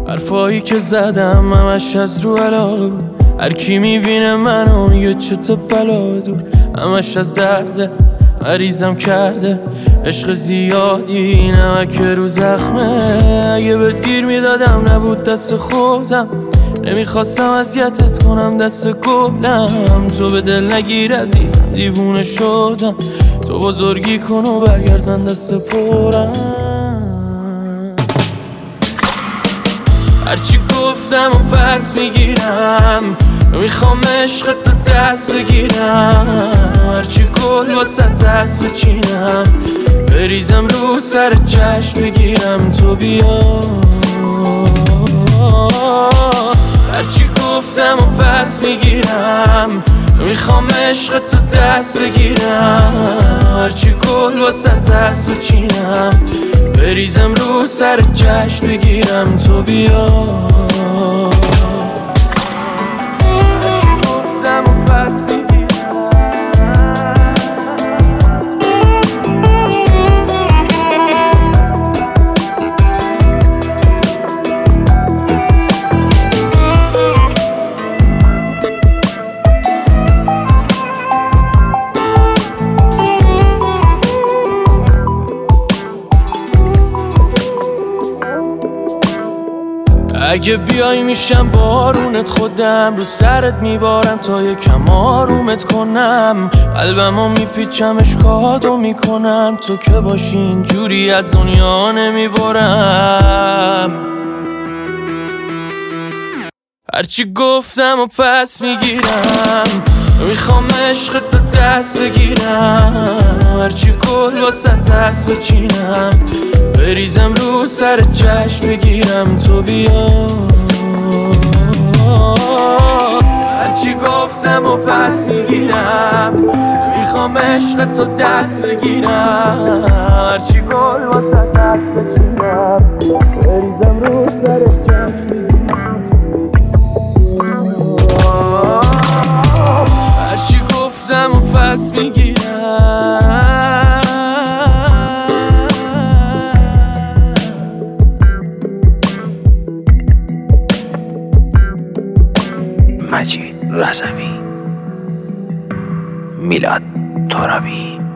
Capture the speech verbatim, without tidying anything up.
حرفایی که زدم همش از رو علاقه بود. هر کی میبینه منو میگه چه تو بلا دور. همش از درده مریضم کرده عشق زیادی نمک رو زخمه. اگه بهت گیر میدادم نبود دست خودم. نمیخواستم اذیتت کنم دست گلم. تو به دل نگیر عزیزم دیوونه شدم. تو بزرگی کن و برگرد من دست پرم. هرچی گفتم و پس میگیرم. میخوام عشق تو دست بگیرم. هرچی گل واسه دست بچینم. بریزم رو سر چشم بگیرم تو بیا. هرچی گفتم و پس میگیرم. میخوام عشق تو دست بگیرم. هرچی گل واسه دست بچینم. بریزم رو سر چشم بگیرم تو بیا. هرچی گفتم و پس میگیرم. اگه بیای میشم بارونت خودم. رو سرت میبارم تا یکم آرومت کنم. قلبمو میپیچم اشکاتو میکنم. تو که باشی اینجوری از دنیا نمیبارم. هرچی گفتم و پس میگیرم. میخوام عشق تو دست بگیرم. هرچی گل واسه دست بچینم. بریزم رو سر چشم بگیرم تو بیا. هرچی گفتم و پس میگیرم. میخوام عشق تو دست بگیرم. هرچی گل واسه دست بچینم. بریزم رو سر چشم بگیرم. هرچی گفتم و پس میگیرم. مجید رضوی، میلاد ترابی.